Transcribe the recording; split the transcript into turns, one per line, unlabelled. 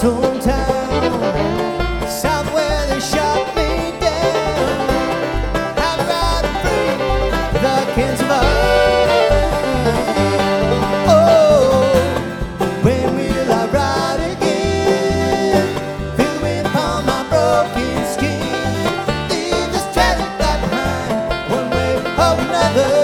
hometown, south where they shot me down. I'm riding free with the cans of oh, when will I ride again? Feel the wind upon my broken skin. Leave this tragic life behind, one way or another.